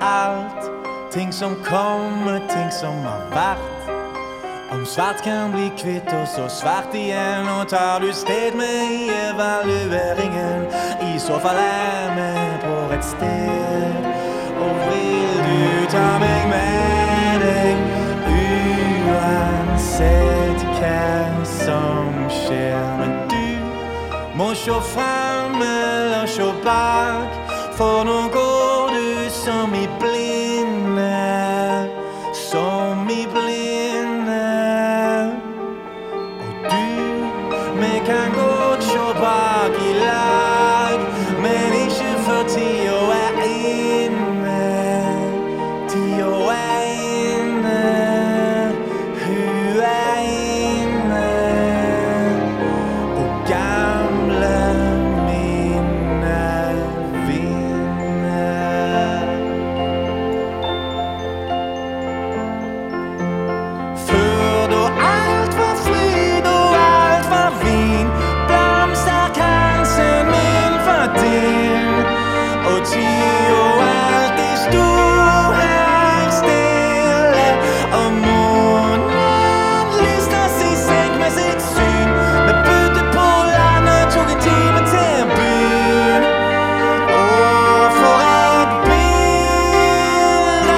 alt. Ting som kommer, ting som har vært. Om svart kan bli kvitt og så svart igjen. Og tar du sted med i evalueringen, i så fall vi på rett sted. Og vil du ta meg med deg, uansett hva som skjer. Men du må se frem eller se bak, for nå går du som i blinde. Som i blinde. Og du, vi kan godt se bak i lag, men ikke før tida inne. Tida inne. Hun inne. Og gamle minner vinner. Før da alt var fryd og alt var vin, blomster kanskje min for din. Og tida alltid stod helt stille, og månen lyste sin senk med sitt syn. Vi bodde på landet, tok en time til byen. Og for et bilde.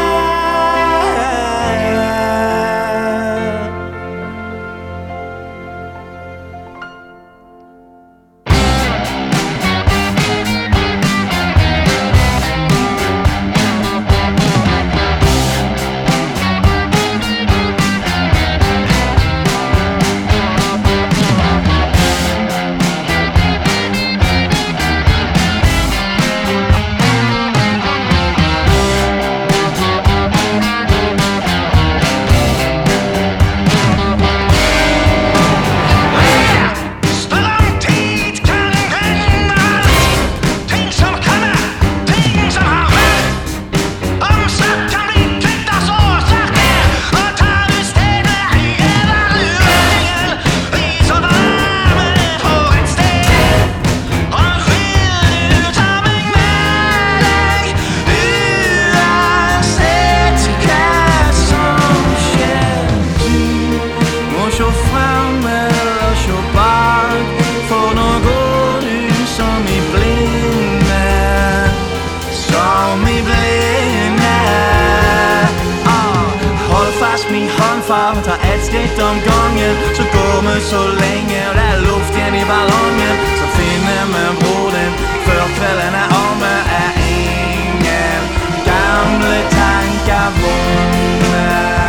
Ta et skritt om gangen, så går vi så lenge. Og det er luft igjen i ballongen, så finner vi bror din før kvelden er omme. Er ingen gamle tanker vonde.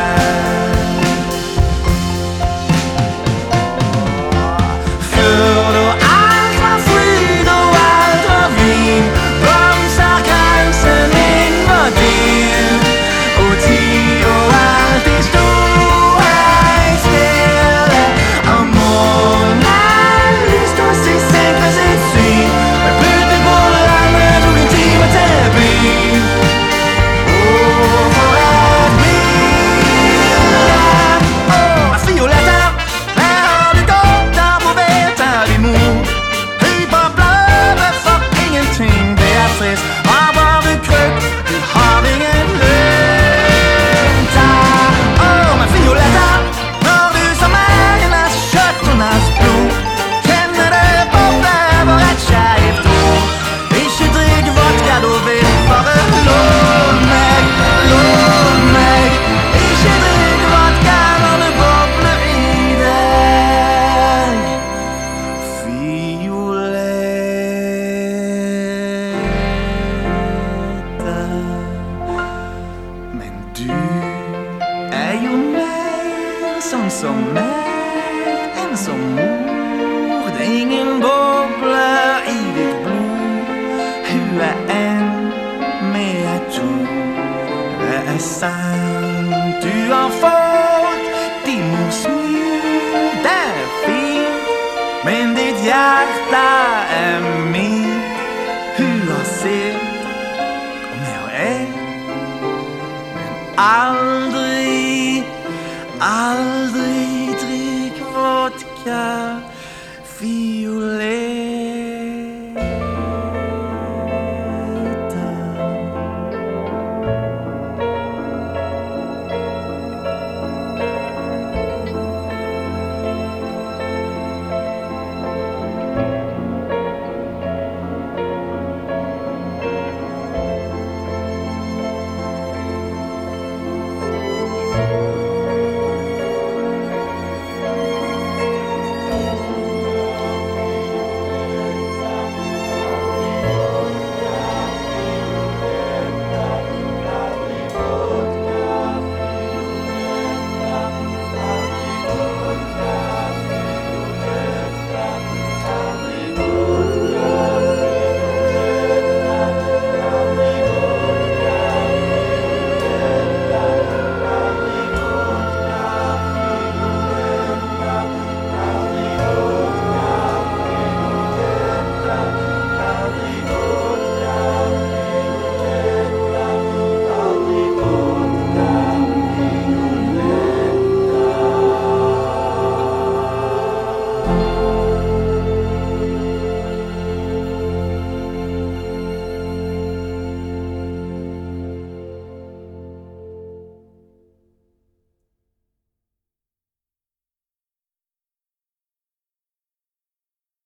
Før da alt var fryd og alt var vin, blomster kanskje min var din. Og tida alltid stod som meg enn som mor. Det er ingen bobler i ditt blod. Hun er en med et ord. Det er sant du har fått din mors smil. Det er fint, men ditt hjerte er mitt. Hun har sitt, og det har jeg. Men aldri